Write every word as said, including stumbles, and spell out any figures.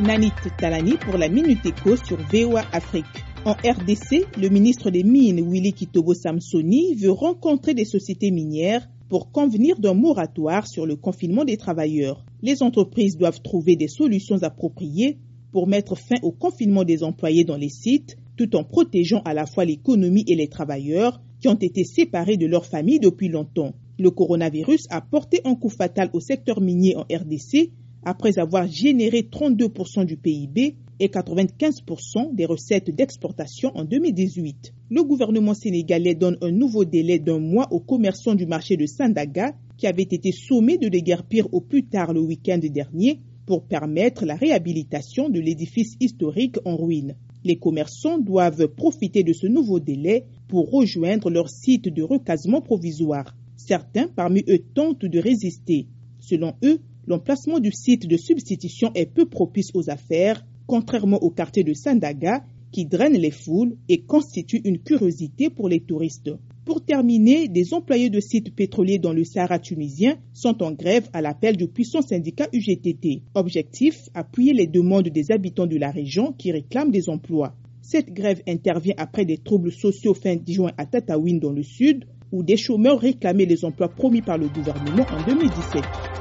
Nanit Talani pour la Minute Éco sur V O A Afrique. En R D C, le ministre des Mines, Willy Kitobo Samsoni, veut rencontrer des sociétés minières pour convenir d'un moratoire sur le confinement des travailleurs. Les entreprises doivent trouver des solutions appropriées pour mettre fin au confinement des employés dans les sites, tout en protégeant à la fois l'économie et les travailleurs qui ont été séparés de leur famille depuis longtemps. Le coronavirus a porté un coup fatal au secteur minier en R D C après avoir généré trente-deux pour cent du P I B et quatre-vingt-quinze pour cent des recettes d'exportation en deux mille dix-huit. Le gouvernement sénégalais donne un nouveau délai d'un mois aux commerçants du marché de Sandaga qui avaient été sommés de déguerpir au plus tard le week-end dernier pour permettre la réhabilitation de l'édifice historique en ruine. Les commerçants doivent profiter de ce nouveau délai pour rejoindre leur site de recasement provisoire. Certains parmi eux tentent de résister. Selon eux, l'emplacement du site de substitution est peu propice aux affaires, contrairement au quartier de Sandaga qui draine les foules et constitue une curiosité pour les touristes. Pour terminer, des employés de sites pétroliers dans le Sahara tunisien sont en grève à l'appel du puissant syndicat U G T T. Objectif, appuyer les demandes des habitants de la région qui réclament des emplois. Cette grève intervient après des troubles sociaux fin juin à Tataouine dans le sud, où des chômeurs réclamaient les emplois promis par le gouvernement en deux mille dix-sept.